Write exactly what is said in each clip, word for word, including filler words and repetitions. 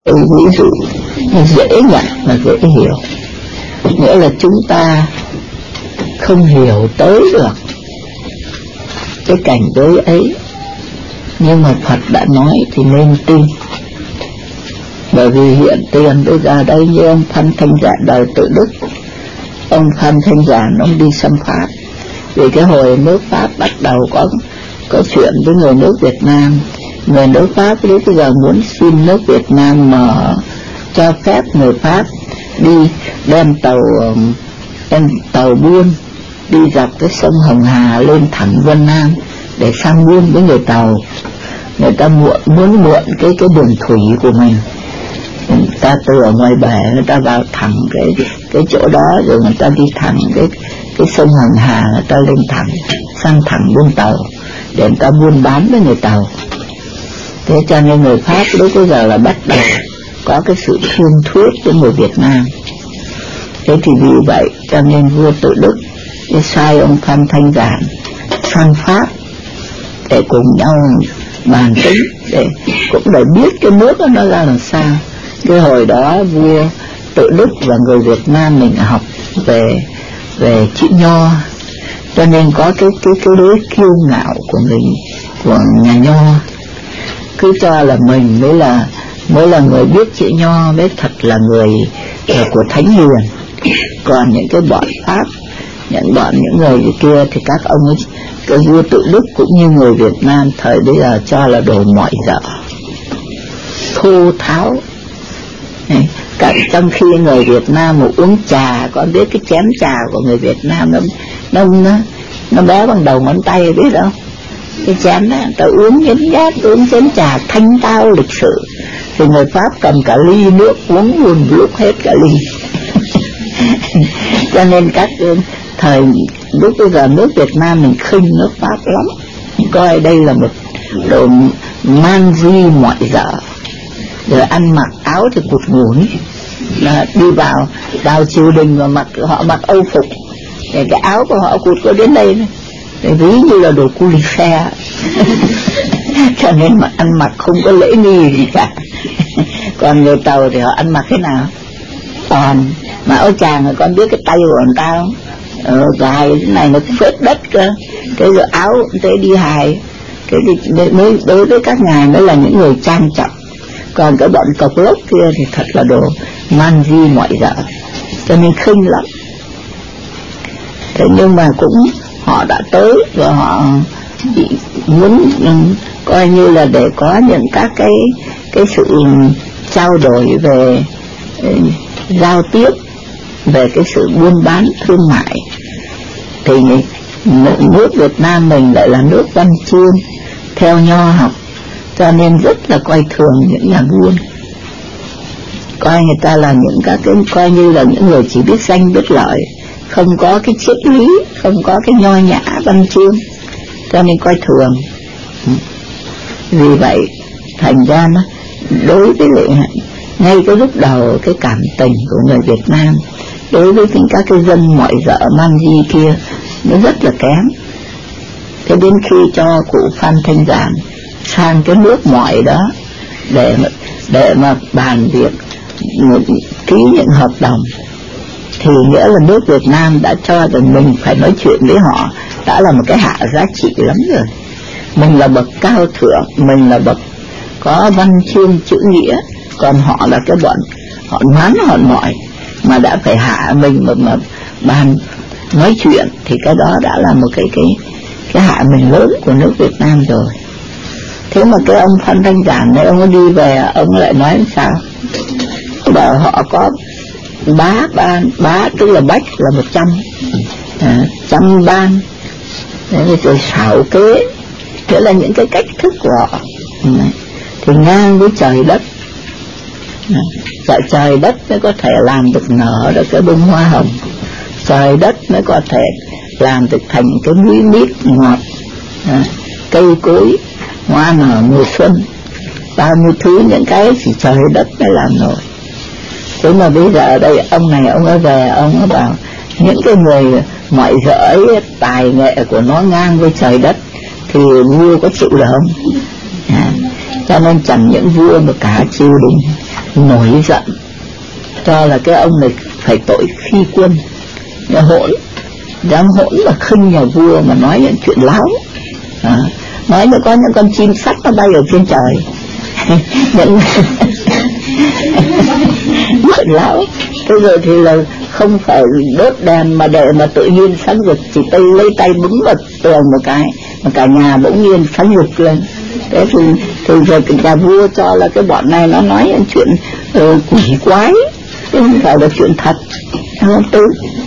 ví dụ dễ nhận mà dễ hiểu, nghĩa là chúng ta không hiểu tới được cái cảnh giới ấy, nhưng mà Phật đã nói thì nên tin. Bởi vì hiện tiền bây giờ đây như ông Phan Thanh Giản đời Tự Đức, ông Phan Thanh Giản ông đi xâm Pháp, vì cái hồi nước Pháp bắt đầu có có chuyện với người nước Việt Nam, người nước Pháp lúc bây giờ muốn xin nước Việt Nam mở cho phép người Pháp đi đem tàu đem tàu buôn đi dọc cái sông Hồng Hà lên thẳng Vân Nam để sang buôn với người Tàu. Người ta muộn, muốn mượn cái cái đường thủy của mình, người ta từ ở ngoài bể người ta vào thẳng cái cái chỗ đó, rồi người ta đi thẳng cái cái sông Hồng Hà, người ta lên thẳng sang thẳng buôn Tàu để người ta buôn bán với người Tàu. Thế cho nên người Pháp lúc bây giờ là bắt đầu có cái sự thương thuyết với người Việt Nam. Thế thì vì vậy cho nên vua Tự Đức để sai ông Phan Thanh Giản sang Pháp để cùng nhau bàn tính, để cũng để biết cái nước đó nó ra làm sao. Cái hồi đó vua Tự Đức và người Việt Nam mình học về về chữ Nho, cho nên có cái cái cái lối kiêu ngạo của người của nhà Nho, cứ cho là mình mới là mới là người biết chữ Nho, mới thật là người của Thánh Hiền. Còn những cái bọn Pháp, những bọn những người kia thì các ông ấy, cái vua Tự Đức cũng như người Việt Nam thời bây giờ cho là đồ mọi dở, thô tháo. Cả trong khi người Việt Nam mà uống trà, có biết cái chén trà của người Việt Nam nó nó nó, nó bé bằng đầu ngón tay, biết không? Cái chén đó ta uống nhấn nhát, uống chén trà thanh tao lịch sự, thì người Pháp cầm cả ly nước uống luôn lúc hết cả ly. Cho nên các thời lúc bây giờ nước Việt Nam mình khinh nước Pháp lắm, coi đây là một đồ man di mọi dở. Rồi ăn mặc áo thì cụt ngủn, là đi vào vào triều đình mà mặc họ mặc Âu phục, để cái áo của họ cụt có đến đây, để ví như là đồ cu li xe. Cho nên mà ăn mặc không có lễ nghi gì cả. Còn người Tàu thì họ ăn mặc thế nào? Toàn mà áo chàng rồi con biết cái tay của người ta không? Ờ, dài cái này nó phết đất cơ, cái rồi áo thế đi hài, cái mới đối với các ngài mới là những người trang trọng. Còn cái bọn cộc lốc kia thì thật là đồ man di mọi dở, cho nên khinh lắm. Thế nhưng mà cũng họ đã tới và họ muốn coi như là để có những các cái cái sự trao đổi về giao tiếp, về cái sự buôn bán thương mại. Thì nước Việt Nam mình lại là nước văn chương theo Nho học, cho nên rất là coi thường những nhà buôn, coi người ta là những các cái coi như là những người chỉ biết danh biết lợi, không có cái triết lý, không có cái nho nhã văn chương, cho nên coi thường. Vì vậy thành ra nó đối với lại ngay cái lúc đầu cái cảm tình của người Việt Nam đối với những các cái dân mọi dở man di kia nó rất là kém. Thế đến khi cho cụ Phan Thanh Giản sang cái nước mọi đó để mà, để mà bàn việc ký những hợp đồng, thì nghĩa là nước Việt Nam đã cho rằng mình phải nói chuyện với họ đã là một cái hạ giá trị lắm rồi. Mình là bậc cao thượng, mình là bậc có văn chương chữ nghĩa, còn họ là cái bọn họ ngoán họ mọi, mà đã phải hạ mình mà, mà bàn nói chuyện thì cái đó đã là một cái cái cái hạ mình lớn của nước Việt Nam rồi. Thế mà cái ông Phan Thanh Giản này ông đi về ông lại nói sao? Bảo họ có bá ban, bá tức là bách là một trăm, à, trăm ban, rồi xảo kế, nghĩa là những cái cách thức của họ thì ngang với trời đất. Dạ, trời đất mới có thể làm được nở được cái bông hoa hồng, trời đất mới có thể làm được thành cái núi mít ngọt, à, cây cối hoa nở mùa xuân, bao nhiêu thứ những cái chỉ trời đất mới làm nổi. Thế mà bây giờ ở đây ông này ông ấy về ông ấy bảo những cái người mọi dở ấy, tài nghệ của nó ngang với trời đất thì vua có chịu được không? À, cho nên chẳng những vua mà cả triều đình nổi giận, cho là cái ông này phải tội phi quân, hỗn, dám hỗn và khinh nhà vua mà nói những chuyện láo, à, nói như có những con chim sắt nó bay ở trên trời, những chuyện láo. Thế rồi thì là không phải đốt đèn mà để mà tự nhiên sáng rực, chỉ tay lấy tay búng vào tường một cái mà cả nhà bỗng nhiên sáng rực lên. Thế thì, thì rồi nhà vua cho là cái bọn này nó nói những chuyện uh, quỷ quái, chứ không phải là chuyện thật, không tư.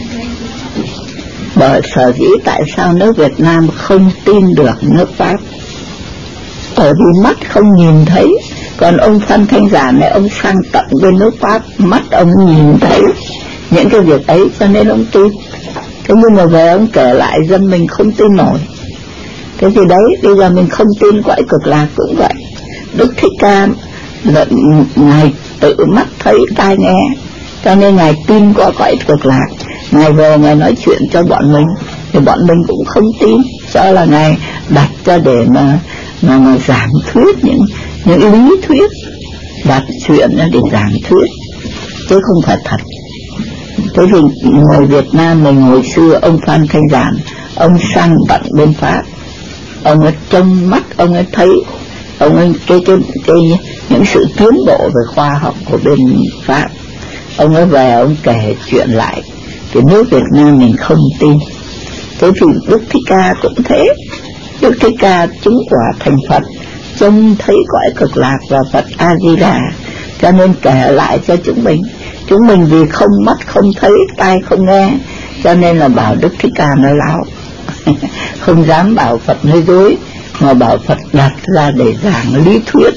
Bởi sở dĩ tại sao nước Việt Nam không tin được nước Pháp, bởi vì mắt không nhìn thấy. Còn ông Phan Thanh Giản này, ông sang tận bên nước Pháp, mắt ông nhìn thấy những cái việc ấy, cho nên ông tin. Thế nhưng mà về ông kể lại dân mình không tin nổi. Thế thì đấy, bây giờ mình không tin cõi cực lạc cũng vậy. Đức Thích Ca là Ngài tự mắt thấy tai nghe, cho nên Ngài tin qua cõi cực lạc. Ngài về Ngài nói chuyện cho bọn mình, thì bọn mình cũng không tin, cho là Ngài đặt cho để mà mà, mà giảng thuyết những những lý thuyết, đặt chuyện để giảng thuyết, chứ không phải thật. Thế thì người Việt Nam mình hồi xưa, ông Phan Thanh Giản, ông sang tận bên Pháp, ông ấy trông mắt, ông ấy thấy, ông ấy cái, cái, cái, những sự tiến bộ về khoa học của bên Pháp. Ông ấy về, ông kể chuyện lại, cái nước Việt Nam mình không tin. Thế thì Đức Thích Ca cũng thế. Đức Thích Ca chứng quả thành Phật, trông thấy cõi cực lạc và Phật A-di-đà, cho nên kể lại cho chúng mình. Chúng mình vì không mắt không thấy, tai không nghe, cho nên là bảo Đức Thích Ca nói láo. Không dám bảo Phật nói dối, mà bảo Phật đặt ra để giảng lý thuyết.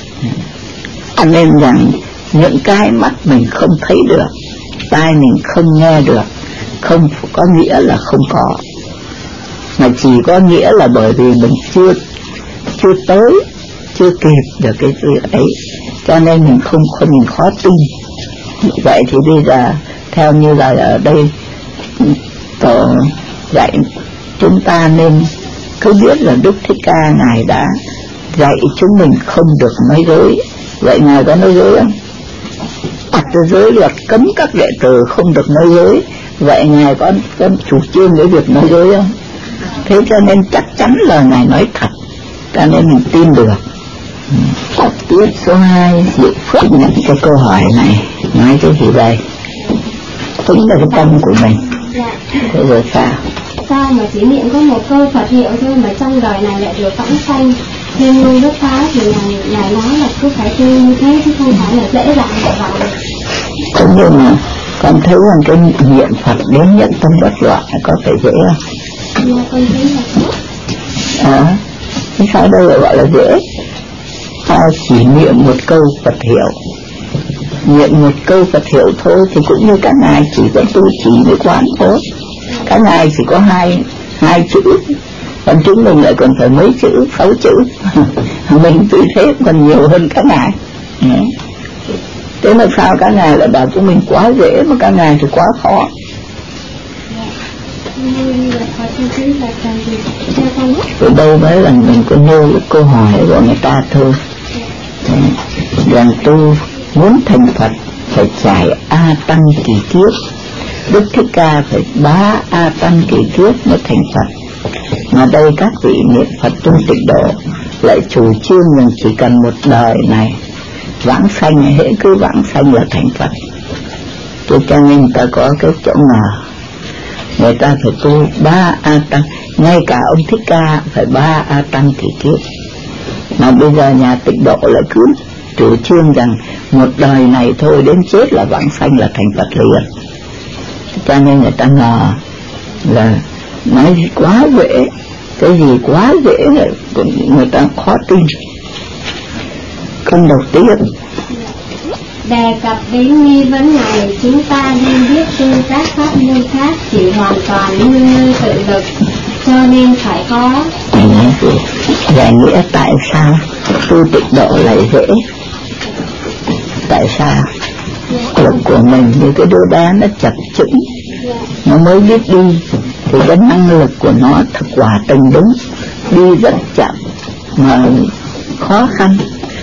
Cho nên rằng những cái mắt mình không thấy được, tai mình không nghe được, không có nghĩa là không có, mà chỉ có nghĩa là bởi vì mình chưa chưa tới, chưa kịp được cái việc ấy, cho nên mình không không mình khó tin. Vậy thì bây giờ theo như là ở đây tổ dạy chúng ta nên cứ biết là Đức Thích Ca Ngài đã dạy chúng mình không được nói dối. Vậy Ngài có nói dối không? Đặt ra giới luật cấm các đệ tử không được nói dối. Vậy Ngài có, có chủ trương cái việc nói dối không? Thế cho nên chắc chắn là Ngài nói thật, cho nên mình tin được. Tập tiết số hai, Diệu Phước nhận cái câu hỏi này nói cái gì đây? Đúng là cái tâm của mình. Dạ. Thế rồi sao? Sao mà chỉ niệm có một câu Phật hiệu thôi mà trong đời này lại được vãng sanh? Thiên ngôn Đức Pháo thì ngài, ngài nói là cứ phải tu như thế, chứ không phải là dễ dàng để vào. Thế nhưng mà con thấy rằng cái niệm Phật đến nhận tâm bất loạn có phải dễ không? Dạ, con thấy là tốt. À, thế sao đây lại gọi là dễ? Ta chỉ niệm một câu Phật hiệu, niệm một câu Phật hiệu thôi, thì cũng như các ngài chỉ có tu chỉ với quán thôi. Các ngài chỉ có hai hai chữ, còn chúng mình lại còn phải mấy chữ, sáu chữ. Mình tuy thế còn nhiều hơn các ngài. Thế mà sao các ngài lại bảo chúng mình quá dễ, mà các ngài thì quá khó? Từ đâu mới là mình có nêu cái câu hỏi của người ta thôi. Rằng tu muốn thành Phật phải trải A Tăng kỳ kiếp. Đức Thích Ca phải bá A Tăng kỳ kiếp mới thành Phật. Mà đây các vị niệm Phật tu tịnh độ lại chủ trương rằng chỉ cần một đời này vãng sanh, hễ cứ vãng sanh là thành Phật. Cho nên người ta có cái chỗ ngờ, người ta phải tu ba A Tăng. Ngay cả ông Thích Ca phải ba A Tăng kỳ kiếp. Mà bây giờ nhà tịnh độ lại cứ chủ trương rằng một đời này thôi, đến chết là vãng sanh là thành Phật liền. Cho nên người ta ngờ là nói gì quá dễ, cái gì quá dễ là người ta khó tin. Câu đầu tiên đề cập đến nghi vấn này, chúng ta nên biết tu các pháp môn khác chỉ hoàn toàn như nơi tự lực, cho nên phải có giải nghĩa tại sao tu tịnh độ lại dễ. Tại sao lực của mình như cái đứa bé nó chập chững, nó mới biết đi, thì cái năng lực của nó thật quả tình đúng, đi rất chậm mà khó khăn.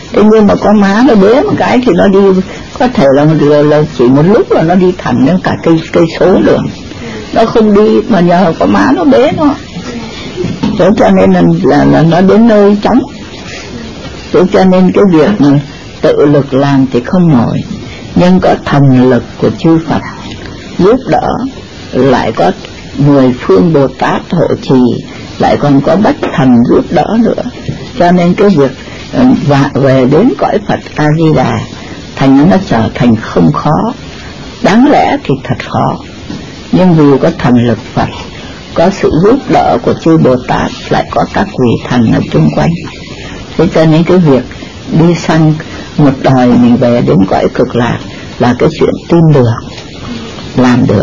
Thế nhưng mà con má nó bế một cái thì nó đi, có thể là, là, là chỉ một lúc là nó đi thẳng đến cả cây cây số đường. Nó không đi mà nhờ con má nó bế nó. Thế cho nên là, là, là nó đến nơi trống. Thế cho nên cái việc mà tự lực làm thì không nổi, nhưng có thần lực của chư Phật giúp đỡ, lại có mười phương Bồ Tát hộ trì, lại còn có bách thần giúp đỡ nữa, cho nên cái việc và về đến cõi Phật A Di Đà thành nó trở thành không khó. Đáng lẽ thì thật khó, nhưng vì có thần lực Phật, có sự giúp đỡ của chư Bồ Tát, lại có các vị thần ở chung quanh. Thế cho nên cái việc đi sang một đời mình về đến cõi cực lạc là cái chuyện tin được, làm được.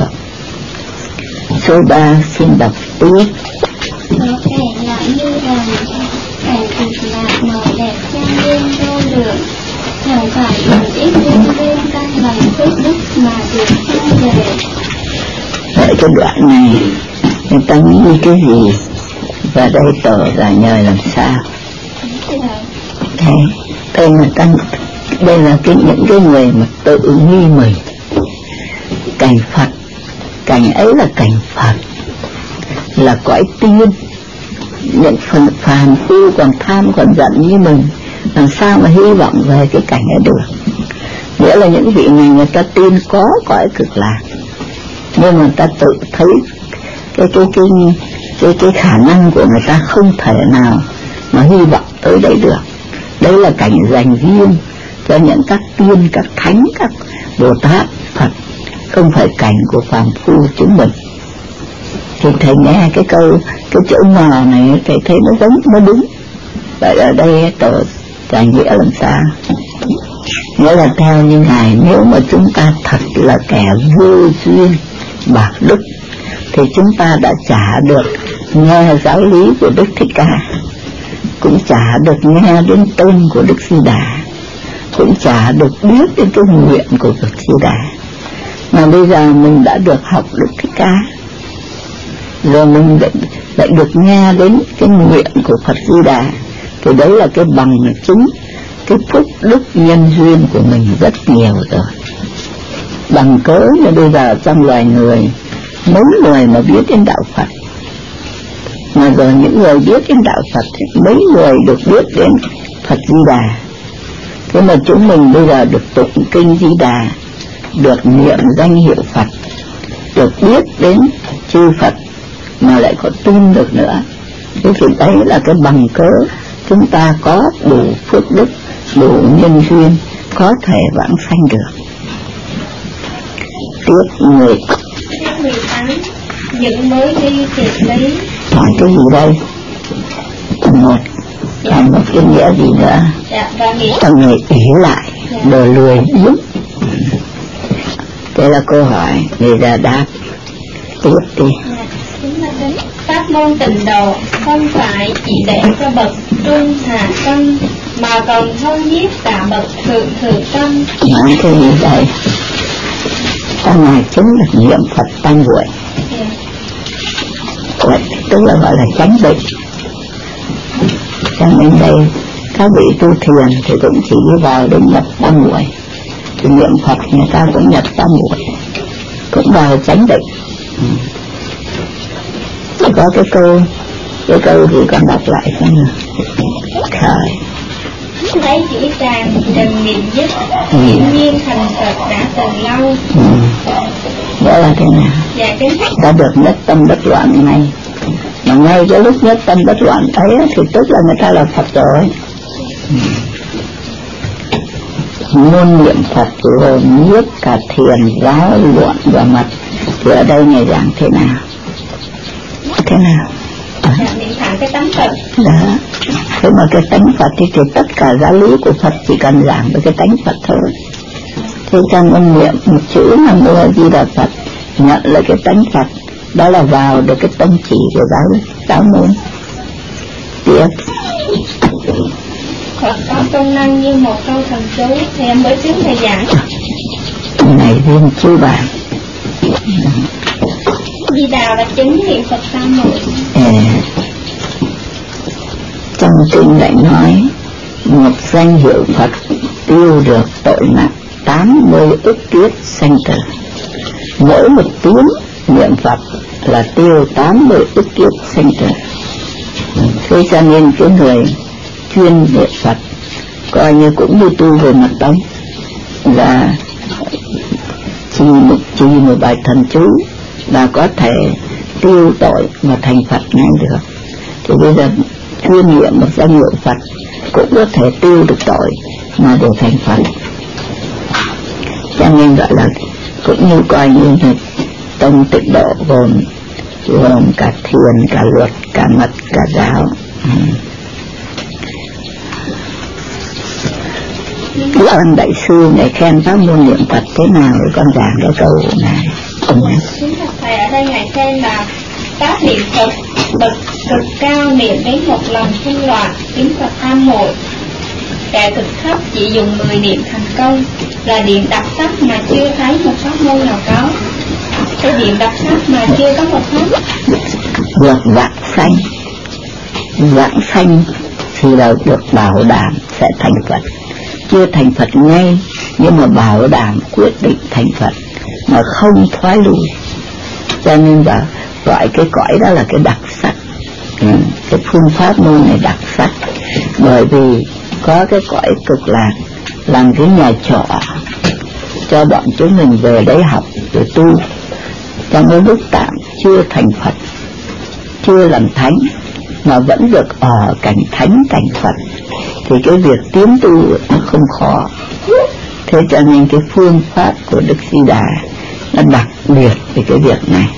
Số ba xin đọc tiếp. Có kẻ lại như rằng cảnh cực lạc màu đẹp trang nghiêm vô lượng, chẳng phải một ít nhân duyên căn bằng phước đức mà được sang về. Vậy cái đoạn này người ta nghĩ cái gì, và đây tờ là nhờ làm sao? Thế đây là ta, đây là cái những cái người mà tự nghi mình. Cảnh Phật, cảnh ấy là cảnh Phật, là cõi tiên. Những phần phàm phu còn tham còn giận như mình, làm sao mà hy vọng về cái cảnh ấy được? Nghĩa là những vị này người ta tin có cõi cực lạc, nhưng mà người ta tự thấy cái cái cái cái cái khả năng của người ta không thể nào mà hy vọng tới đấy được. Đấy là cảnh dành riêng cho những các tiên, các thánh, các Bồ Tát, Phật, không phải cảnh của phàm phu chúng mình. Thì thầy nghe cái câu, cái chữ mờ này thầy thấy nó giống, nó đúng. Vậy ở đây tờ giải nghĩa làm sao? Nghĩa là theo như Ngài, nếu mà chúng ta thật là kẻ vô duyên bạc đức, thì chúng ta đã trả được nghe giáo lý của Đức Thích Ca, cũng trả được nghe đến tên của Đức Di Đà, cũng trả được biết đến cái nguyện của Đức Di Đà. Mà bây giờ mình đã được học Đức Thích Ca, rồi mình lại, lại được nghe đến cái nguyện của Phật Di Đà, thì đấy là cái bằng chứng cái phúc đức nhân duyên của mình rất nhiều rồi. Bằng cớ như bây giờ trong loài người, mấy người mà biết đến đạo Phật, mà rồi những người biết đến đạo Phật, mấy người được biết đến Phật Di Đà. Thế mà chúng mình bây giờ được tụng kinh Di Đà, được niệm danh hiệu Phật, được biết đến chư Phật, mà lại có tin được nữa. Thế thì đấy là cái bằng cớ chúng ta có đủ phước đức, đủ nhân duyên, có thể vãng sanh được. Tiếp mười mười tám những mới đi thiệt lý. Hỏi cái gì đây? Một, còn một cái nghĩa gì nữa? Dạ, và nghĩa thằng người ỷ lại, dạ. Đồ lười biếng. Thế là câu hỏi, người ra đáp. Tiếp đi. Dạ, pháp môn tịnh độ không phải chỉ để cho bậc trung hạ tâm, mà còn thông giết cả bậc thượng thượng tâm. Nói cái gì đây? Các ngài chứng được niệm Phật tam muội. Yeah. Vậy tức là gọi là chánh định. Cho nên đây các vị tu thiền thì cũng chỉ vào đến nhập tam muội, thì niệm Phật người ta cũng nhập tam muội, cũng vào chánh định. Ừ. Có cái câu, cái câu thì con đọc lại xem nào. Khởi thấy chỉ tràng đừng niệm dứt, hiển nhiên thành Phật đã từ lâu. Ừ. Đó là thế nào? Dạ, kính đã được nhất tâm bất loạn ngay, mà ngay cái lúc nhất tâm bất loạn ấy thì tức là người ta là Phật rồi. Ừ. Môn niệm Phật gồm nhất cả thiền, giáo, luận và mật. Thì ở đây ngày giảng thế nào? Thế nào? À. Dạ, niệm thẳng cái tánh Phật. Đó. Thế mà cái tánh Phật thì, thì tất cả giáo lý của Phật chỉ cần giảng với cái tánh Phật thôi. Thế trong ông niệm một chữ Nam Mô A Di Đà Phật, nhận lại cái tánh Phật, đó là vào được cái tông chỉ của giáo giáo môn. Tiếp. Phật có công năng như một câu thần chú, thì em mới trước thầy giảng. Này riêng chú bà. Di Đà là chứng niệm Phật tam muội. À, trong kinh lại nói một danh hiệu Phật tiêu được tội nặng tám mươi ức kiếp sanh tử. Mỗi một tiếng niệm Phật là tiêu tám mươi ức kiếp sanh tử. Thế cho nên cái người chuyên niệm Phật coi như cũng như tu về mặt tông, và chỉ một chỉ một bài thần chú là có thể tiêu tội mà thành Phật ngay được. Thì bây giờ chuyên niệm một danh hiệu Phật cũng có thể tiêu được tội mà để thành Phật. Cho nên gọi là cũng như coi như là tông tịnh độ gồm gồm cả thiền, cả luật, cả mật, cả giáo. Biết ơn đại sư ngài khen pháp môn niệm Phật thế nào thì con giảng cái câu này. Chính thật thầy ở đây ngài khen là pháp niệm Phật bậc cực cao, niệm đến một lần không loạn, tiếng Phật tham hội. Kẻ thực thấp chỉ dùng mười niệm thành công, là điểm đặc sắc mà chưa thấy một pháp môn nào có. Cái điểm đặc sắc mà chưa có một pháp. Được vãng sanh, vãng sanh thì là được bảo đảm sẽ thành Phật. Chưa thành Phật ngay, nhưng mà bảo đảm quyết định thành Phật mà không thoái lui. Cho nên là gọi cái cõi đó là cái đặc sắc. Ừ, cái phương pháp môn này đặc sắc, bởi vì có cái cõi cực lạc làm cái nhà trọ cho bọn chúng mình về đấy học rồi tu. Trong cái lúc tạm chưa thành Phật, chưa làm thánh mà vẫn được ở cảnh thánh cảnh Phật, thì cái việc tiến tu nó không khó. Thế cho nên cái phương pháp của Đức Di Đà nó đặc biệt về cái việc này.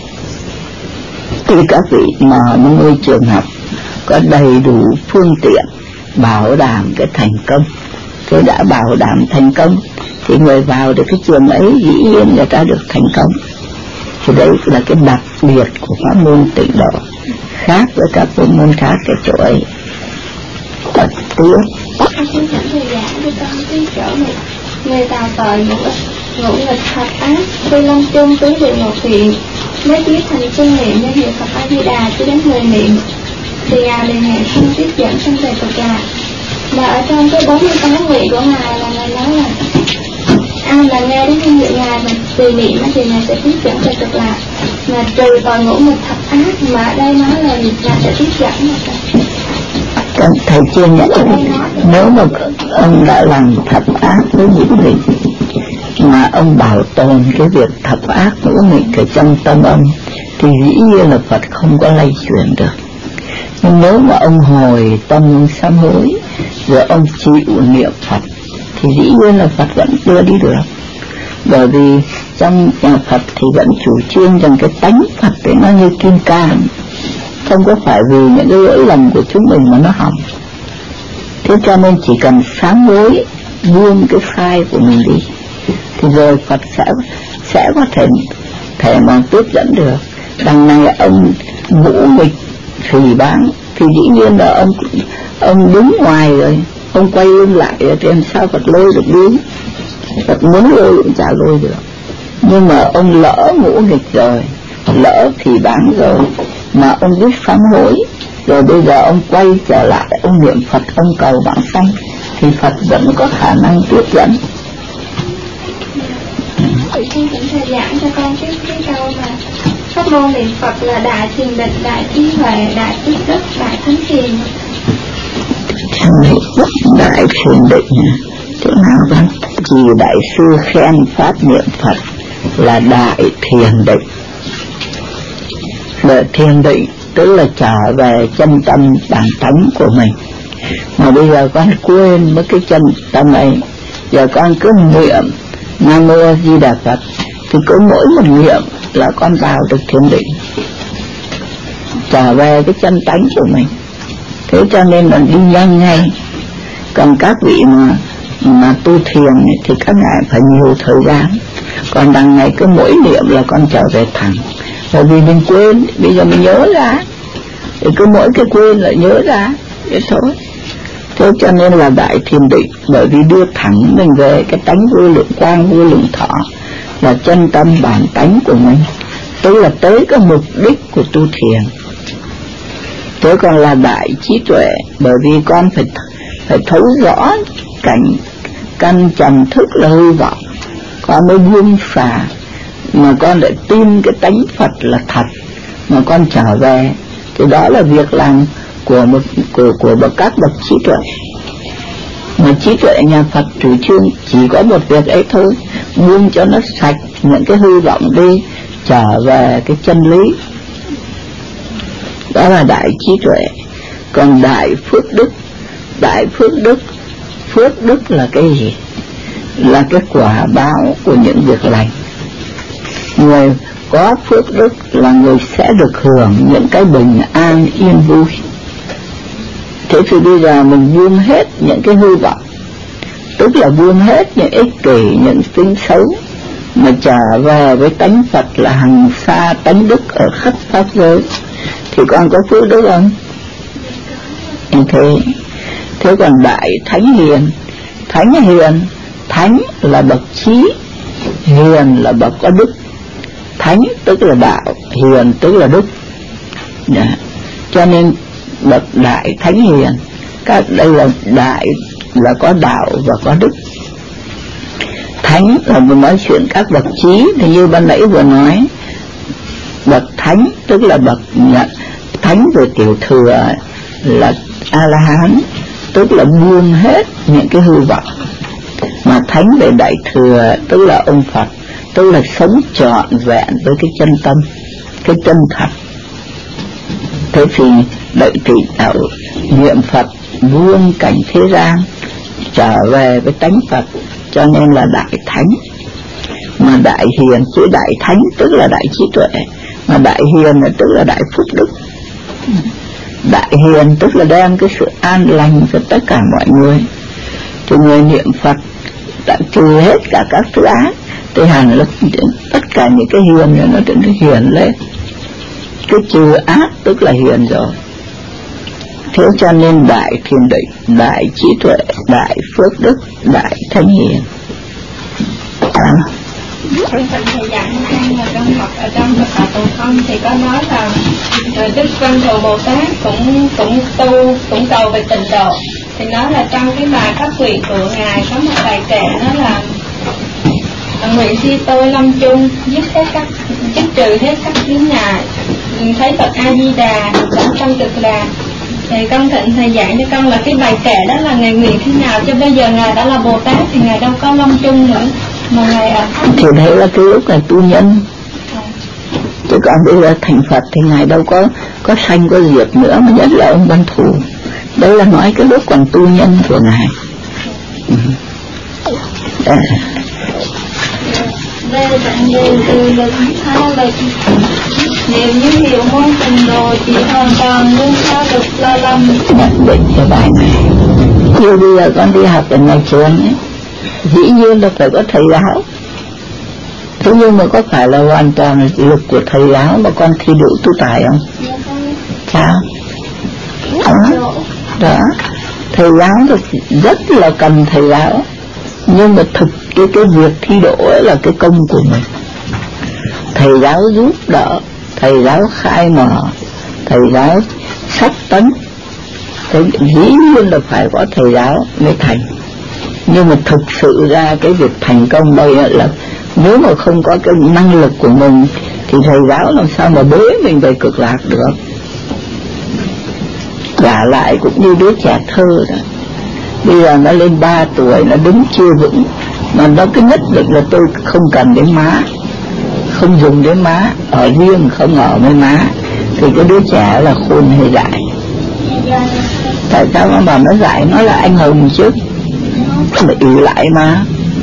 Thì các vị mà nó ngôi trường học có đầy đủ phương tiện bảo đảm cái thành công. Thế đã bảo đảm thành công thì người vào được cái trường ấy dĩ nhiên người ta được thành công. Thì đấy là cái đặc biệt của pháp môn tịnh độ, khác với các pháp môn khác cái chỗ ấy. Thật tiếc. Anh xin thỉnh thầy giảng cho con cái chỗ này. Người tào tội ngũ ngũ nghịch thật ác, tuy lâm chung tứ địa ngộ thiện, mới biết thành chân niệm nhân hiệu Phật A Di Đà cho đến mười niệm, thì ngài đề nghị không tiếp dẫn sanh về cực lạc. Mà ở trong cái bốn mươi tám vị của ngài là ngài nói là ai là nghe đến danh hiệu ngài mà tùy niệm thì ngài sẽ tiếp dẫn về cực lạc, mà trừ tội ngũ nghịch thật ác, mà ở đây nói là ngài sẽ tiếp dẫn mà. Thầy chưa nhận, nếu mà ông đã làm thập ác với những vị mà ông bảo tồn cái việc thập ác ngũ nghịch ở trong tâm ông thì dĩ nhiên là Phật không có lay chuyển được. Nhưng nếu mà ông hồi tâm sám hối rồi ông chịu niệm Phật thì dĩ nhiên là Phật vẫn đưa đi được. Bởi vì trong nhà Phật thì vẫn chủ trương rằng cái tánh Phật ấy nó như kim cang, không có phải vì những cái lỗi lầm của chúng mình mà nó hỏng. Thế cho nên chỉ cần sám hối buông cái sai của mình đi thì rồi Phật sẽ sẽ có thể thể mà tiếp dẫn được. Đằng này ông ngũ nghịch phỉ báng thì dĩ nhiên là ông ông đứng ngoài rồi, ông quay lưng lại rồi thì làm sao Phật lôi được đứng. Phật muốn lôi cũng chả lôi được. Nhưng mà ông lỡ ngũ nghịch rồi, lỡ phỉ báng rồi mà ông biết sám hối, rồi bây giờ ông quay trở lại, ông niệm Phật, ông cầu vãng sanh thì Phật vẫn có khả năng tiếp dẫn. Xin thỉnh thầy giảng cho con cái cái câu mà pháp môn niệm Phật là đại thiền định, đại trí huệ, đại trí đức, đại thánh thiền. Đại thiền định thế nào đó? Vì đại sư khen pháp niệm Phật là đại thiền định. Để thiền định tức là trở về chân tâm bản tánh của mình. Mà bây giờ con quên mất cái chân tâm ấy, giờ con cứ niệm Nam Mô A Di Đà Phật thì cứ mỗi một niệm là con vào được thiền định, trở về cái chân tánh của mình. Thế cho nên là đi nhanh ngay. Còn các vị mà mà tu thiền thì các ngài phải nhiều thời gian. Còn đằng này cứ mỗi niệm là con trở về thẳng. Bởi vì mình quên, bây giờ mình nhớ ra, thì cứ mỗi cái quên lại nhớ ra, vậy thôi. Thế cho nên là đại thiền định, bởi vì đưa thẳng mình về cái tánh vô lượng quang, vô lượng thọ, là chân tâm bản tánh của mình. Tức là tới cái mục đích của tu thiền. Thế còn là đại trí tuệ, bởi vì con phải phải thấu rõ cảnh căn trần thức là hư vọng, con mới buông xả, mà con lại tin cái tánh Phật là thật mà con trở về, thì đó là việc làm của một của của bậc các bậc trí tuệ. Mà trí tuệ nhà Phật chủ trương chỉ có một việc ấy thôi, buông cho nó sạch những cái hư vọng đi, trở về cái chân lý. Đó là đại trí tuệ. Còn đại phước đức, đại phước đức, phước đức là cái gì? Là cái quả báo của những việc lành. Người có phước đức là người sẽ được hưởng những cái bình an yên vui. Thế thì bây giờ mình buông hết những cái hư vọng, tức là buông hết những ích kỷ, những tính xấu, mà trở về với tánh Phật là hằng xa tánh đức ở khắp pháp giới, thì con có phước đức không? Thế thế còn đại thánh hiền, thánh hiền, thánh là bậc trí, hiền là bậc có đức. Thánh tức là đạo, hiền tức là đức. Đó. Cho nên bậc đại thánh hiền, các đây là đại là có đạo và có đức. Thánh là mình nói chuyện các bậc trí, thì như ban nãy vừa nói, bậc thánh tức là bậc nhận thánh về tiểu thừa là A La Hán, tức là buông hết những cái hư vọng. Mà thánh về đại thừa tức là ông Phật, tức là sống trọn vẹn với cái chân tâm, cái chân thật. Thế thì đại tỷ đạo niệm Phật buông cảnh thế gian, trở về với tánh Phật, cho nên là đại thánh. Mà đại hiền, chữ đại thánh tức là đại trí tuệ, mà đại hiền là tức là đại phúc đức. Đại hiền tức là đem cái sự an lành cho tất cả mọi người. Thì người niệm Phật đã trừ hết cả các thứ ác, thì hẳn là tất cả những cái hiền này nó trở nên hiền lên. Cái trừ ác tức là hiền rồi. Thế cho nên đại thiền định, đại trí tuệ, đại phước đức, đại thánh hiền. À. Trong phần thầy dạy trong là trong học ở trong Phật Pháp Tùng Không thì có nói là Đức Văn Thù Bồ Tát cũng cũng tu cũng cầu về tịnh độ. Thì nói là trong cái bài pháp nguyện của ngài có một bài kệ, nó là nguyện si tôi lâm chung giết hết các dứt trừ hết các chướng ngại, thấy Phật A Di Đà vẫn trong cực lạc. Thì con thịnh thầy dạy cho con là cái bài kệ đó là ngài nguyện khi nào, cho bây giờ ngài đã là Bồ Tát thì ngài đâu có lâm chung nữa, mà ngài ở pháp thì đấy là cái lúc ngài tu nhân. Chứ còn bây giờ thành Phật thì ngài đâu có có sanh có diệt nữa, mà nhất là ông Văn Thù. Đây là nói cái lúc còn tu nhân của ngài. Ừ. Về tận đều từ lực tha lực, nếu như hiểu môn tình độ chỉ hoàn toàn luôn sao được lo lầm. Nhận định cho bài này. Như bây giờ con đi học ở nhà trường ấy, dĩ nhiên là phải có thầy giáo. Thế nhưng mà có phải là hoàn toàn là lực của thầy giáo mà con thi đỗ tu tài không? Sao? Đó. Đó. Thầy giáo thì rất là cần thầy giáo, nhưng mà thực cái cái việc thi đỗ ấy là cái công của mình. Thầy giáo giúp đỡ, thầy giáo khai mở, thầy giáo sách tấn, thế dĩ nhiên là phải có thầy giáo mới thành. Nhưng mà thực sự ra cái việc thành công đây là nếu mà không có cái năng lực của mình thì thầy giáo làm sao mà bế mình về cực lạc được. Trả lại cũng như đứa trẻ thơ đó, bây giờ nó lên ba tuổi, nó đứng chưa vững, mà nó cứ nhất định là tôi không cần đến má, không dùng đến má, ở riêng không ở với má, thì cái đứa trẻ là khôn hay dại? Tại sao nó bảo nó dại? Nó là anh hùng chứ, mà ỷ lại mà.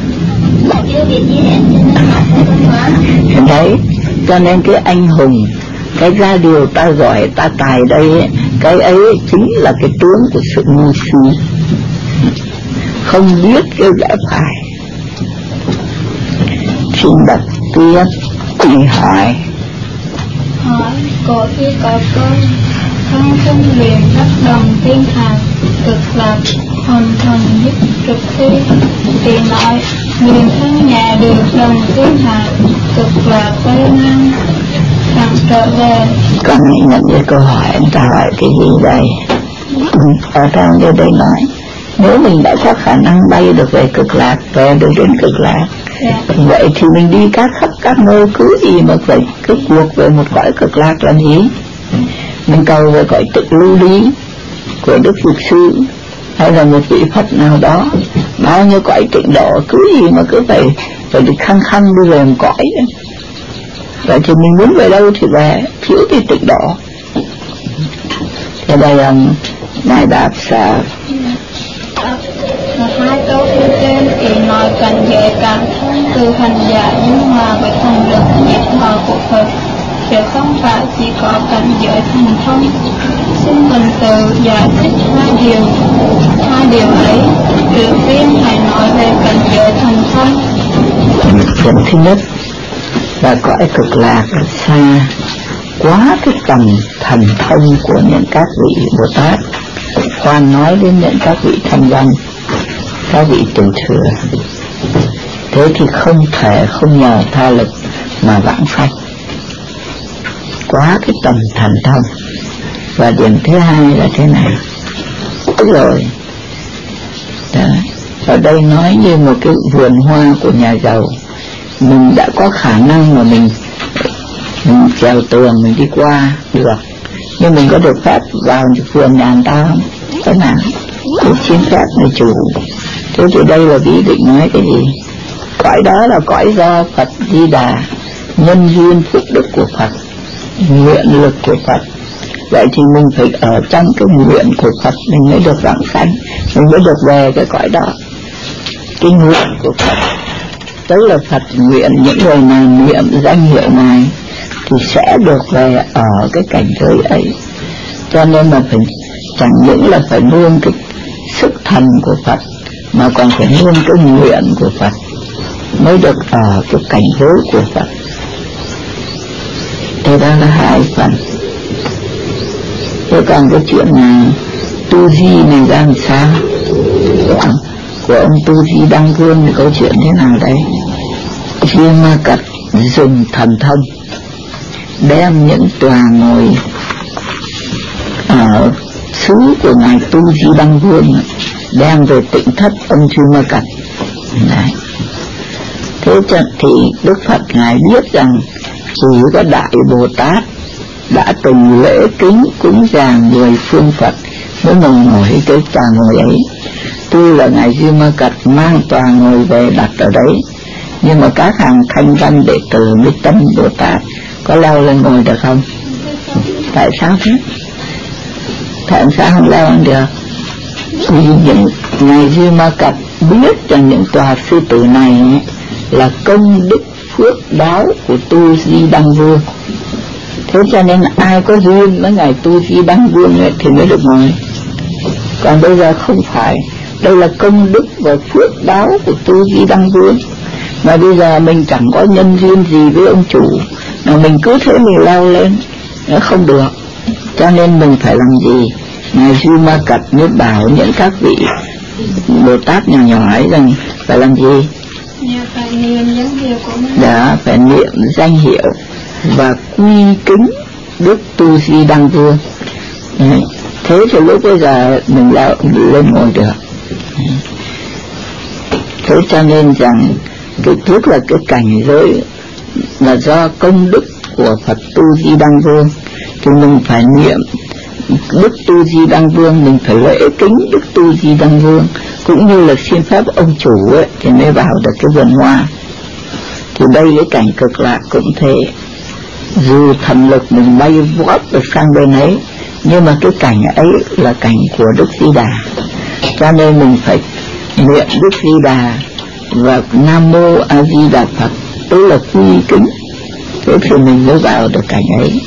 Đấy, cho nên cái anh hùng, cái ra điều ta giỏi ta tài đây ấy, cái ấy chính là cái tướng của sự ngu si, không biết cái lẽ phải. Xin đặt tiếp thì hỏi hỏi cổ khi có cơn không không liền rất đồng thiên hạt cực lạc hoàn thành nhất cực thi, thì nói liền thân nhà được đồng thiên hạt cực lạc với năng thẳng trở về. Con nhận cái câu hỏi anh ta hỏi cái gì đây? Ở trong đây đây nói Nếu mình đã có khả năng bay được về cực lạc, về được đến cực lạc, yeah. vậy thì mình đi các khắp các nơi cứ gì mà phải cứ cuộc về một cõi cực lạc làm gì? Mình cầu về cõi Tịnh Lưu Ly của Đức Phật Sư hay là một vị Phật nào đó, bao nhiêu cõi Tịnh Độ cứ gì mà cứ phải phải đi khăng khăng đi về một cõi. Vậy thì mình muốn về đâu thì về, thiếu thì Tịnh Độ. Thế đây ông Ngài đáp sao? Hai câu phía trên thì nói cảnh giới cảm thông từ hành giả nhưng hòa với thành lực nghiệp thọ của Phật, chứ không phải chỉ có cảnh giới thành thông. Xin mình tự giải thích hai điều hai điều ấy. Trước tiên hãy nói về cảnh giới thành thông. Phần thứ nhất là cõi cực lạc xa quá cái tầm thần thông của những các vị Bồ Tát, khoan nói đến những các vị thanh văn, các vị tiểu thừa. Thế thì không thể không nhờ tha lực mà vãng sanh, quá cái tầm thần thông. Và điểm thứ hai là thế này, tức rồi đó, ở đây nói như một cái vườn hoa của nhà giàu, mình đã có khả năng mà mình mình trèo tường mình đi qua được, nhưng mình có được phép vào vườn nhà người ta không? Thế nào? Cứ xin phép người chủ. Thế thì đây là ý định nói cái gì? Cõi đó là cõi do Phật Di Đà, nhân duyên phúc đức của Phật, nguyện lực của Phật. Vậy thì mình phải ở trong cái nguyện của Phật mình mới được vãng sanh, mình mới được về cái cõi đó. Cái nguyện của Phật, tức là Phật nguyện những người nào niệm danh hiệu này thì sẽ được về ở cái cảnh giới ấy. Cho nên là phải chẳng những là phải nương cái sức thần của Phật, mà còn phải nương cái nguyện của Phật mới được ở cái cảnh giới của Phật. Thế đó là hai phần. Thế còn cái chuyện này tu di này ra làm sao? Của ông Tu Di Đăng Vương thì câu chuyện thế nào đây? Khi Ma Cật dùng thần thông đem những tòa ngồi ở xứ của ngài Tu Di Đăng Vương đem về Tịnh Thất ông Chư Ma Cật. Đấy. Thế cho thì Đức Phật ngài biết rằng chỉ có Đại Bồ Tát đã từng lễ kính cúng dường mười phương Phật mới ngồi ngồi cái tòa ngồi ấy. Tuy là ngài Di Ma Cật mang tòa ngồi về đặt ở đấy, nhưng mà các hàng thanh văn đệ tử với tâm Bồ Tát có leo lên ngồi được không? Tại sao thế? Tại sao không leo lên được? Vì những ngài Di Ma Cật biết rằng những tòa sư tử này là công đức phước báo của Tu Di Đăng Vương. Thế cho nên ai có duyên với ngài Tu Di Đăng Vương ấy thì mới được ngồi. Còn bây giờ không phải, đây là công đức và phước báo của Tu Di Đăng Vương. Mà bây giờ mình chẳng có nhân duyên gì với ông chủ, mà mình cứ thế mình leo lên, nó không được. Cho nên mình phải làm gì? Ngài Di Ma Cật mới bảo những các vị Bồ Tát nhỏ nhỏ ấy rằng phải làm gì? Phải niệm danh hiệu của mình. Đó, phải niệm danh hiệu và quy kính Đức Tu Di Đăng Vương. Đấy. Thế thì lúc bây giờ mình leo lên ngồi được. Thế cho nên rằng cái trước là cái cảnh giới là do công đức của Phật Tu Di Đăng Vương, thì mình phải niệm Đức Tu Di Đăng Vương, mình phải lễ kính Đức Tu Di Đăng Vương, cũng như là xin phép ông chủ ấy thì mới vào được cái vườn hoa. Thì đây cái cảnh cực lạc cũng thế, dù thần lực mình bay vót được sang bên ấy, nhưng mà cái cảnh ấy là cảnh của Đức Di Đà, cho nên mình phải niệm Đức Di Đà và Nam Mô A Di Đà Phật, tức là quy kính. Thế thì mình mới vào được cảnh ấy.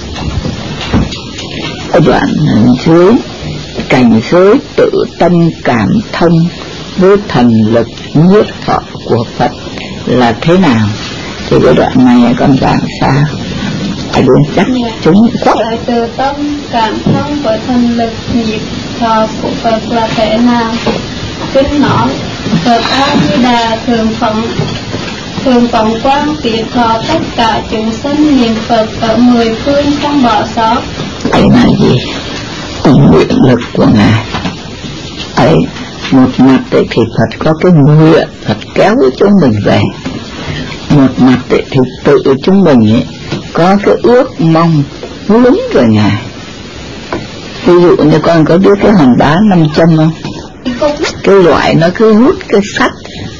Ở đoạn dưới, cảnh giới tự tâm cảm thông với thần lực nhiếp thọ của Phật là thế nào? Thì cái đoạn này con giảng sao? Phải luôn chắc chúng quá. Tự tâm cảm thông với thần lực nhiếp thọ của Phật là thế nào? Kinh nói Phật A Di Đà thường phóng thường phóng quang tiết thọ tất cả chúng sanh niệm Phật ở mười phương không bỏ sót. Ấy là gì? Nguyện lực của ngài ấy Một mặt ấy thì Phật có cái nguyện, Phật kéo chúng mình về. Một mặt ấy thì tự chúng mình ấy có cái ước mong hướng về Ngài. Ví dụ như con có biết cái hòn đá nam châm không? Cái loại nó cứ hút cái sắt,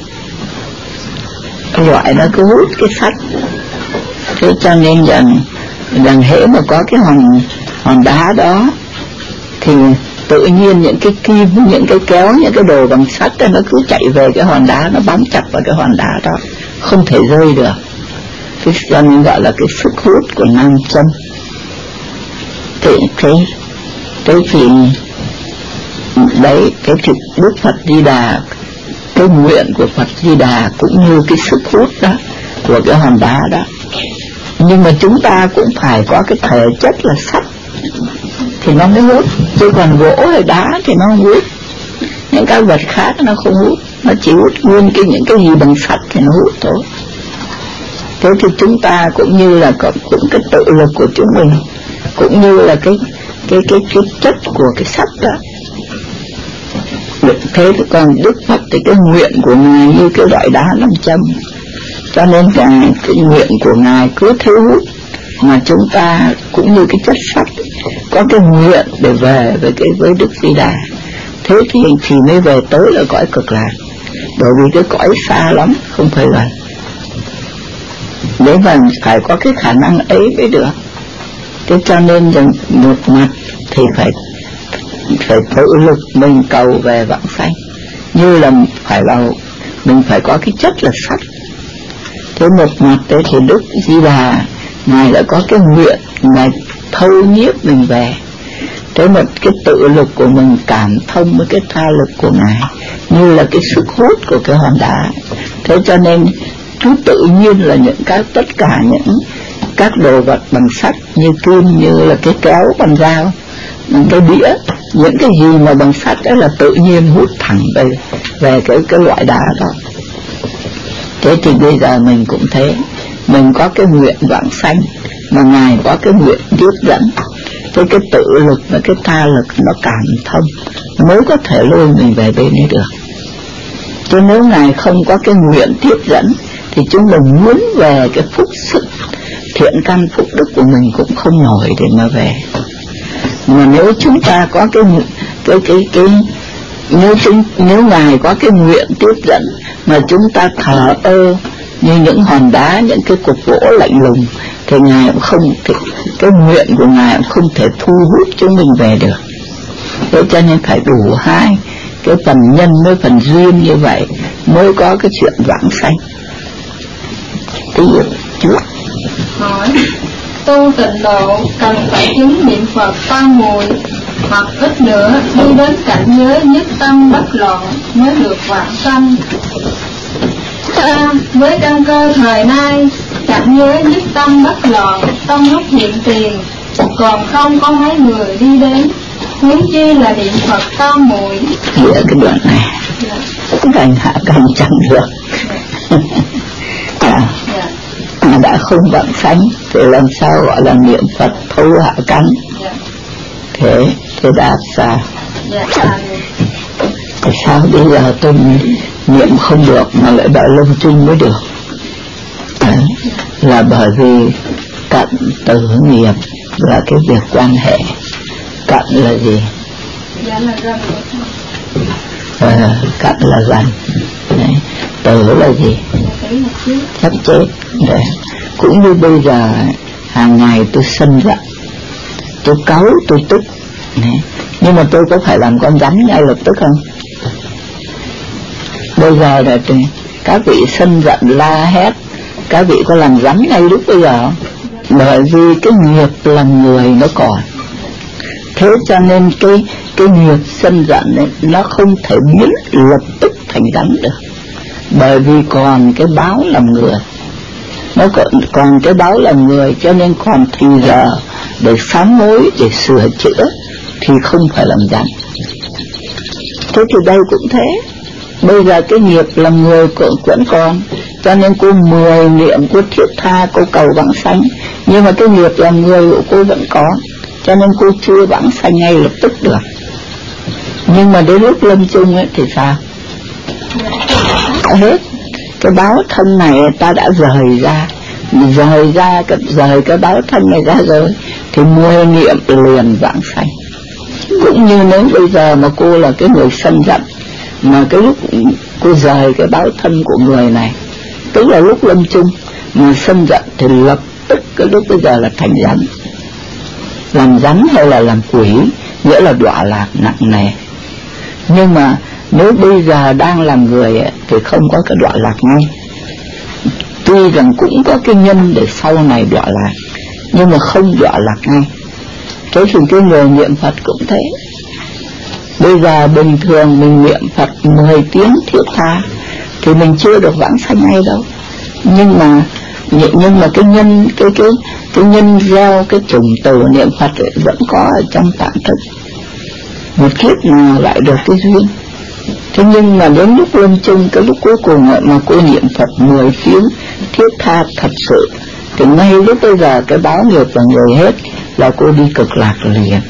cái loại nó cứ hút cái sắt. Thế cho nên rằng rằng hễ mà có cái hòn hòn đá đó thì tự nhiên những cái kim, những cái kéo, những cái đồ bằng sắt đó, nó cứ chạy về cái hòn đá, nó bám chặt vào cái hòn đá đó, không thể rơi được. Thế cho nên gọi là cái sức hút của nam châm. Thế thế thế thì đấy, cái thực Đức Phật Di Đà, cái nguyện của Phật Di Đà cũng như cái sức hút đó của cái hòn đá đó. Nhưng mà chúng ta cũng phải có cái thể chất là sắt thì nó mới hút, chứ còn gỗ hay đá thì nó không hút. Những cái vật khác nó không hút, nó chỉ hút nguyên cái những cái gì bằng sắt thì nó hút thôi. Thế thì chúng ta cũng như là có, cũng cái tự lực của chúng mình, cũng như là cái cái cái cái chất của cái sắt đó. Thế thì còn Đức Phật thì cái nguyện của Ngài như cái loại đá nam châm, cho nên là cái nguyện của Ngài cứ thiếu hút, mà chúng ta cũng như cái chất sắt có cái nguyện để về với cái với Đức Di Đà. Thế thì thì mới về tới là cõi Cực Lạc, bởi vì cái cõi xa lắm, không phải gần. Để mà phải có cái khả năng ấy mới được. Thế cho nên rằng một mặt thì phải phải tự lực mình cầu về vãng sanh, như là phải là mình phải có cái chất là sắt. Thế một mặt đấy thì Đức Di Đà Ngài đã có cái nguyện, Ngài thâu nhiếp mình về. Thế mà cái tự lực của mình cảm thông với cái tha lực của Ngài, như là cái sức hút của cái hòn đá. Thế cho nên chú tự nhiên là những cái tất cả những các đồ vật bằng sắt như kim, như là cái kéo bằng dao, cái đĩa, những cái gì mà bằng sắt đó là tự nhiên hút thẳng về về cái cái loại đá đó. Thế thì bây giờ mình cũng thế, mình có cái nguyện vãng sanh mà Ngài có cái nguyện tiếp dẫn. Thế cái tự lực và cái tha lực nó cảm thông mới có thể lôi mình về bên ấy được. Chứ nếu Ngài không có cái nguyện tiếp dẫn thì chúng mình muốn về cái phúc sức thiện căn phúc đức của mình cũng không nổi để mà về. Mà nếu chúng ta có cái cái cái cái nếu chúng nếu Ngài có cái nguyện tiếp dẫn mà chúng ta thờ ơ như những hòn đá, những cái cục gỗ lạnh lùng, thì Ngài cũng không thể, cái nguyện của Ngài cũng không thể thu hút chúng mình về được. Thế cho nên phải đủ hai cái phần nhân với phần duyên như vậy mới có cái chuyện vãng sanh. Tiếp trước hỏi: tu tịnh độ cần phải chứng niệm Phật tam muội, hoặc ít nữa đi đến cảnh giới nhất tâm bất loạn mới được vãng sanh. Ta với căn cơ thời nay, cảnh giới nhất tâm bất loạn trong lúc hiện tiền còn không có mấy người đi đến, huống chi là niệm Phật tam muội. Giữa cái đoạn này càng hạ càng chẳng được. à, à, đã không vãng sanh thì làm sao gọi là niệm Phật thâu hạ căn? Thế thế đáp sao? Tại sao bây giờ tôi niệm không được mà lại đợi lâm chung mới được? Đấy, là bởi vì cận tử nghiệp là cái việc quan hệ. Cận là gì? À, cận là gần. Đấy. Tử là gì? Sắp chết. Đấy. Cũng như bây giờ hàng ngày tôi sân giận, tôi cáu, tôi tức. Đấy. Nhưng mà tôi có phải làm con rắn ngay lập tức không? Bây giờ là các vị sân giận la hét, các vị có làm rắn ngay lúc bây giờ không? Bởi vì cái nghiệp làm người nó còn. Thế cho nên cái cái nghiệp sân giận ấy, nó không thể biến lập tức thành rắn được, bởi vì còn cái báo làm người, nó còn, còn cái báo làm người, cho nên còn thì giờ để sám hối, để sửa chữa thì không phải làm rắn. Thế thì đây cũng thế, bây giờ cái nghiệp làm người cũng vẫn còn, cho nên cô mười niệm, cô thiết tha, cô cầu vãng sanh, nhưng mà cái nghiệp làm người của cô vẫn còn, cho nên cô chưa vãng sanh ngay lập tức được. Nhưng mà đến lúc lâm chung ấy thì sao? Hết cái báo thân này ta đã rời ra, rời ra cái rời cái báo thân này ra rồi thì mười niệm liền vãng sanh. Cũng như nếu bây giờ mà cô là cái người sân giận, mà cái lúc cô rời cái báo thân của người này, tức là lúc lâm chung mà sân giận thì lập tức cái lúc bây giờ là thành rắn. Làm rắn hay là làm quỷ, nghĩa là đọa lạc nặng nề. Nhưng mà nếu bây giờ đang làm người thì không có cái đọa lạc ngay. Tuy rằng cũng có cái nhân để sau này đọa lạc, nhưng mà không đọa lạc ngay. Thế thì cái người niệm Phật cũng thế. Bây giờ bình thường mình niệm Phật mười tiếng thiết tha thì mình chưa được vãng sanh ngay đâu. Nhưng mà nhưng mà cái nhân cái cái cái nhân gieo cái chủng từ niệm Phật ấy vẫn có ở trong tạng thức. Một kiếp nào lại được cái duyên. Thế nhưng mà đến lúc lâm chung, cái lúc cuối cùng mà cô niệm Phật mười tiếng thiết tha thật sự, thì ngay lúc bây giờ cái báo nghiệp là người hết, là cô đi cực lạc liền.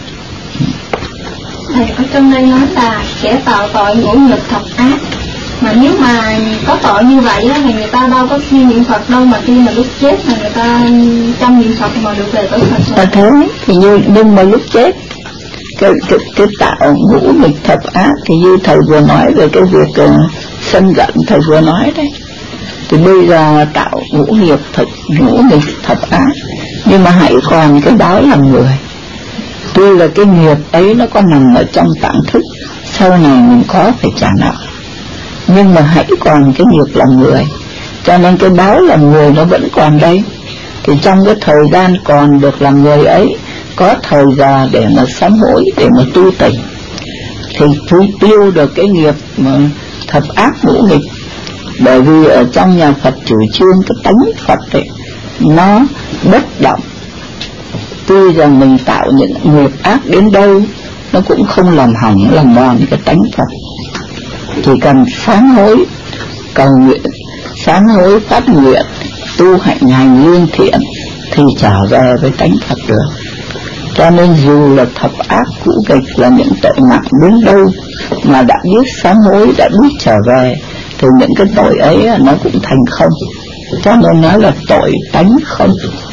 Thầy ở trong đây nói là kẻ tạo tội ngũ nhật thập ác, mà nếu mà có tội như vậy á, thì người ta đâu có siêng niệm Phật đâu, mà khi mà lúc chết là người ta trong niệm Phật mà được về tới Phật. Ta thế thì như nhưng mà lúc chết cái cái, cái tạo ngũ nghịch thập ác thì như thầy vừa nói về cái việc uh, sân giận thầy vừa nói đấy, thì bây giờ tạo ngũ nghiệp thật ngũ nghịch thập ác, nhưng mà hãy còn cái báo làm người. Tuy là cái nghiệp ấy nó có nằm ở trong tạng thức, sau này mình có phải trả nợ, nhưng mà hãy còn cái nghiệp làm người, cho nên cái báo làm người nó vẫn còn đây. Thì trong cái thời gian còn được làm người ấy, có thời giờ để mà sám hối, để mà tu tỉnh, thì tôi tiêu được cái nghiệp mà thập ác ngũ nghịch. Bởi vì ở trong nhà Phật chủ trương cái tánh Phật ấy nó bất động. Tuy rằng mình tạo những nghiệp ác đến đâu, nó cũng không làm hỏng làm mòn cái tánh Phật. Chỉ cần sám hối cầu nguyện, sám hối phát nguyện, tu hạnh hành lương thiện thì trở về với tánh Phật được. Cho nên dù là thập ác ngũ nghịch là những tội nặng đến đâu, mà đã biết sám hối, đã biết trở về, thì những cái tội ấy nó cũng thành không. Cho nên nó là tội tánh không.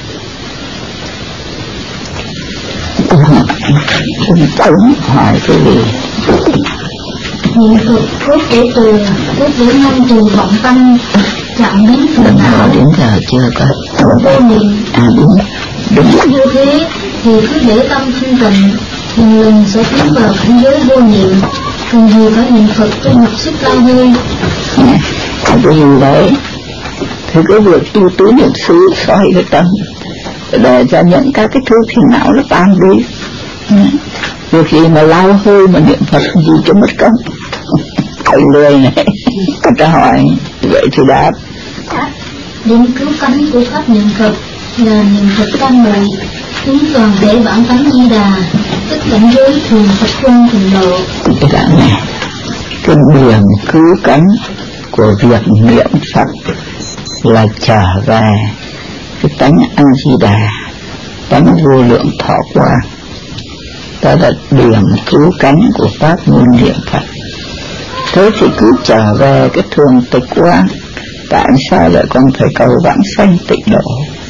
Không tốn hỏi cái gì. Niệm Phật cốt để từ, cốt để ngăn trừ vọng tâm, chạm đến phần não. Đến giờ chưa có. Vô niệm. À đúng. Đúng. Như thế thì cứ để tâm thanh tịnh, dần lần sẽ tiến vào cảnh giới vô niệm. Cần gì phải niệm Phật cho nhập sức lao hơi. Cái gì đấy thì cái việc tu tứ niệm xứ soi cái tâm, để cho những các cái thứ phiền não nó tan đi. Nhiều khi mà lao hơi mà niệm Phật gì cho mất công. Thầy lười này người ta hỏi vậy thì đáp. Đến cứu cánh của pháp niệm Phật là niệm Phật tam muội, chúng toàn thể bản tánh Di Đà, tức cảnh giới thường Phật quân thường độ. Cái đoạn này, cái điểm cứu cánh của việc niệm Phật là trở về cái tánh A Di Đà, tánh vô lượng thọ quang. Đó là điểm cứu cánh của pháp môn niệm Phật. Thế thì cứ trở về cái thường tịch quang, tại sao lại còn phải cầu vãng sanh tịnh độ?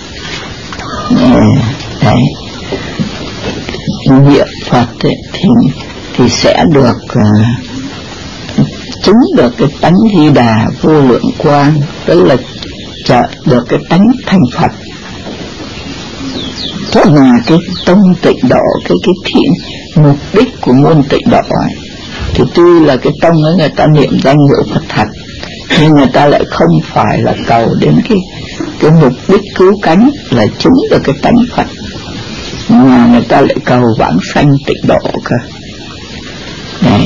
Đấy, niệm Phật ấy, thì thì sẽ được uh, chứng được cái tánh Di Đà vô lượng quang, tức là trợ được cái tánh thành Phật. Thế mà cái tông tịnh độ, cái cái thiện mục đích của môn tịnh độ ấy, thì tuy là cái tông ấy người ta niệm danh hiệu Phật thật, nhưng người ta lại không phải là cầu đến cái cái mục đích cứu cánh là chứng được cái tánh Phật, mà người ta lại cầu vãng sanh tịnh độ cơ. Đấy.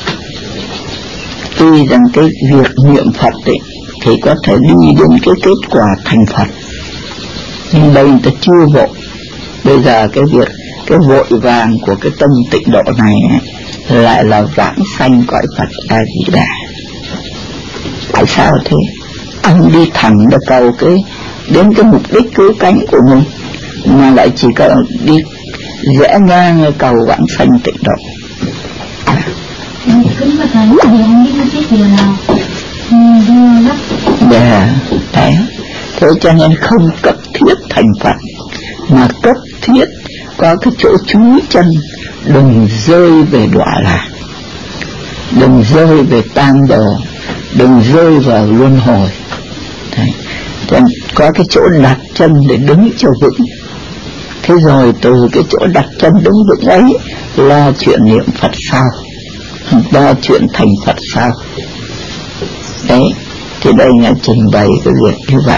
Tuy rằng cái việc niệm Phật ấy, thì có thể đi đến cái kết quả thành Phật, nhưng đây người ta chưa vội. Bây giờ cái việc cái vội vàng của cái tông tịnh độ này ấy, lại là vãng sanh cõi Phật A Di Đà. Tại sao thế? Anh đi thẳng để cầu cái đến cái mục đích cứu cánh của mình, mà lại chỉ cần đi rẽ ngang cầu vãng sanh tịnh độ. Kính bạch thầy, thì không biết cái điều nào đưa lắm. Dạ, đấy. Thế cho nên không cấp thiết thành Phật, mà cấp thiết có cái chỗ trú chân, đừng rơi về đọa lạc, đừng rơi về tam đồ, đừng rơi vào luân hồi. Đấy. Thế có cái chỗ đặt chân để đứng cho vững. Thế rồi từ cái chỗ đặt chân đứng vững ấy lo chuyện niệm Phật sau, lo chuyện thành Phật sau. Đấy, thì đây là trình bày cái việc như vậy.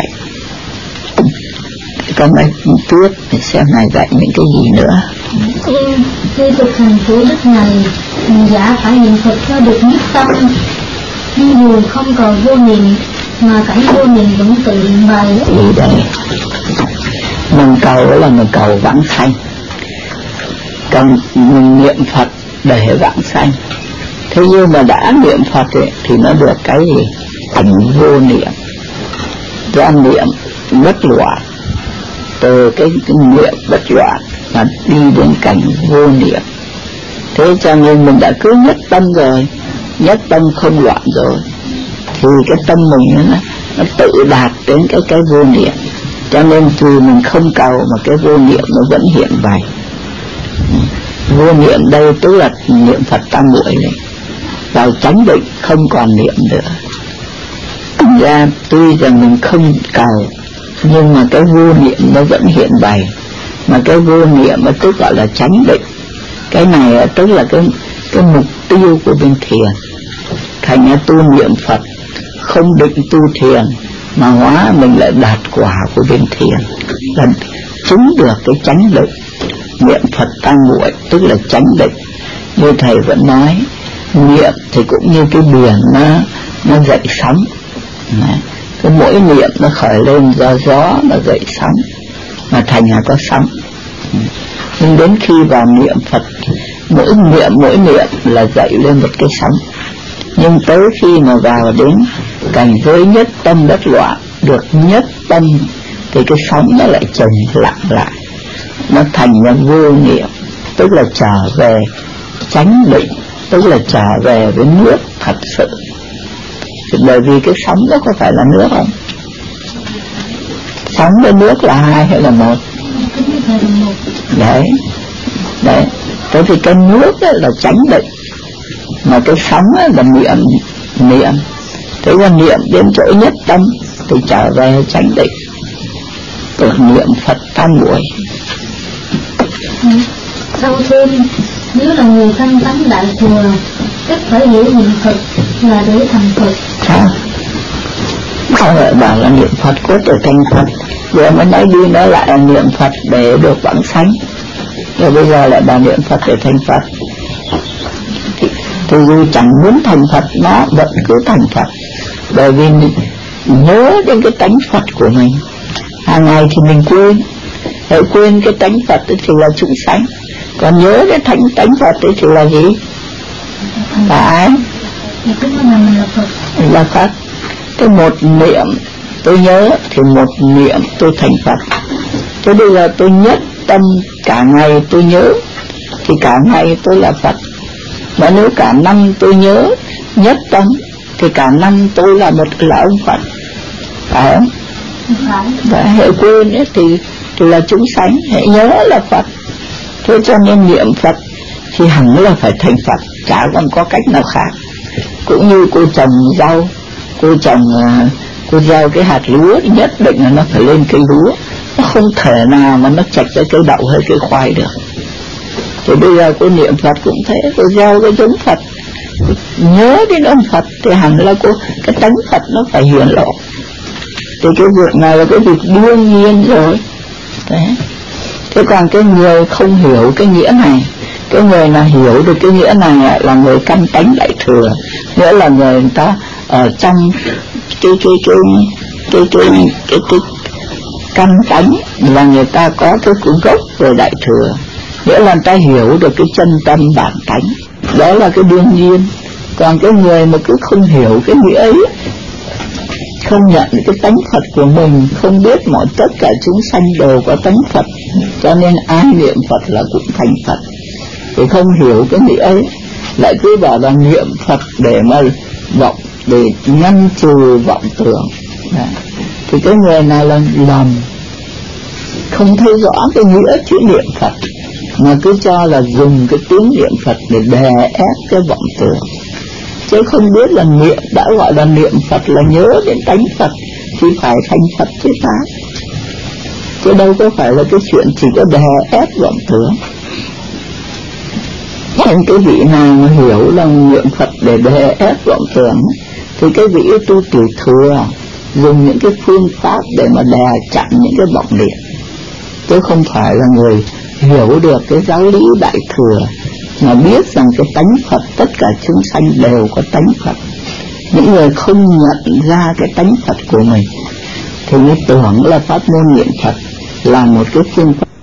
Con nói tiếp để xem Ngài dạy những cái gì nữa. Khi thực hành của đức này, hành giả phải niệm Phật cho được nhất tâm, nhưng dù không cầu vô niệm mà cảnh vô niệm vẫn tự hiện bày. Vì đây mình cầu là mình cầu vãng sanh, còn mình niệm Phật để vãng sanh. Thế nhưng mà đã niệm Phật ấy, thì nó được cái gì? Cảnh vô niệm, ra niệm bất loạn, từ cái, cái niệm bất loạn mà đi đến cảnh vô niệm. Thế cho nên mình đã cứ nhất tâm rồi, nhất tâm không loạn rồi, thì cái tâm mình nó, nó tự đạt đến cái cái vô niệm. Cho nên dù mình không cầu mà cái vô niệm nó vẫn hiện bày. Vô niệm đây tức là niệm Phật tam muội này, vào chánh định không còn niệm nữa. Ra tuy rằng mình không cầu, nhưng mà cái vô niệm nó vẫn hiện bày. Mà cái vô niệm nó tức gọi là chánh định. Cái này tức là cái, cái mục tiêu của bên thiền. Thành ra tu niệm Phật không định tu thiền, mà hóa mình lại đạt quả của bên thiền, là chứng được cái chánh định. Niệm Phật tam muội tức là chánh định. Như thầy vẫn nói, niệm thì cũng như cái biển nó nó dậy sóng. Cái mỗi niệm nó khởi lên do gió nó dậy sóng, mà thành là có sóng. Nhưng đến khi vào niệm Phật, mỗi niệm mỗi niệm là dậy lên một cái sóng. Nhưng tới khi mà vào đến cảnh giới nhất tâm bất loạn, được nhất tâm, thì cái sóng nó lại trầm lặng lại, nó thành ra vô niệm, tức là trở về chánh định, tức là trở về với nước thật sự. Bởi vì cái sóng đó có phải là nước không? Sóng với nước là hai hay là một? Đấy, đấy. Thế thì cái nước là chánh định, mà cái sóng là niệm, niệm. Thế là niệm đến chỗ nhất tâm thì trở về chánh định, từ niệm Phật tam muội. Sau thêm, nếu là người thanh tánh đại thừa, cách phải hiểu niệm Phật là để thành Phật. Sao? Sao lại bảo là niệm Phật cốt để thành Phật? Vừa mới nói đi nói lại là niệm Phật để được vãng sanh, rồi bây giờ lại bảo niệm Phật để thành Phật. Thì, thì dù chẳng muốn thành Phật, nó vẫn cứ thành Phật. Bởi vì mình nhớ đến cái tánh Phật của mình, hàng ngày thì mình quên. Hãy quên cái tánh Phật thì là chúng sanh, còn nhớ đến thánh tánh Phật thì là gì? Là ai? Là Phật. Cái một niệm tôi nhớ thì một niệm tôi thành Phật. Thế bây giờ tôi nhất tâm cả ngày tôi nhớ thì cả ngày tôi là Phật. Mà nếu cả năm tôi nhớ nhất tâm thì cả năm tôi là một là ông Phật, phải không? Và hệ quên ấy thì thì là chúng sanh, hệ nhớ là Phật. Thế cho nên niệm Phật thì hẳn là phải thành Phật, chả còn có cách nào khác. Cũng như cô trồng rau, cô trồng cô gieo cái hạt lúa, nhất định là nó phải lên cây lúa, nó không thể nào mà nó chạch ra cây đậu hay cây khoai được. Thì bây giờ cô niệm Phật cũng thế, cô gieo cái giống Phật, nhớ đến ông Phật thì hẳn là cô cái tánh Phật nó phải hiển lộ. Thì cái việc này là cái việc đương nhiên rồi. Đấy. Thế còn cái người không hiểu cái nghĩa này, cái người nào hiểu được cái nghĩa này là người căn tánh đại thừa, nghĩa là người, người ta ở trong cái cái cái cái cái cái, cái, cái căn tánh là người ta có cái cuốn gốc về đại thừa, nghĩa là người ta hiểu được cái chân tâm bản tánh, đó là cái đương nhiên. Còn cái người mà cứ không hiểu cái nghĩa ấy, không nhận cái tánh Phật của mình, không biết mọi tất cả chúng sanh đều có tánh Phật, cho nên ai niệm Phật là cũng thành Phật, thì không hiểu cái nghĩa ấy, lại cứ bảo là niệm Phật để mà vọng, để ngăn trừ vọng tưởng. Đấy. Thì cái người này là lầm, không thấy rõ cái nghĩa chữ niệm Phật, mà cứ cho là dùng cái tiếng niệm Phật để đè ép cái vọng tưởng, chứ không biết là niệm, đã gọi là niệm Phật là nhớ đến tánh Phật thì phải thành Phật chứ sao, chứ đâu có phải là cái chuyện chỉ có đè ép vọng tưởng. Còn cái vị nào mà hiểu là niệm Phật để đè ép vọng tưởng thì cái vị tu tiểu thừa dùng những cái phương pháp để mà đè chặn những cái vọng niệm, chứ không phải là người hiểu được cái giáo lý đại thừa mà biết rằng cái tánh Phật, tất cả chúng sanh đều có tánh Phật. Những người không nhận ra cái tánh Phật của mình thì mới tưởng là pháp môn niệm Phật là một cái phương pháp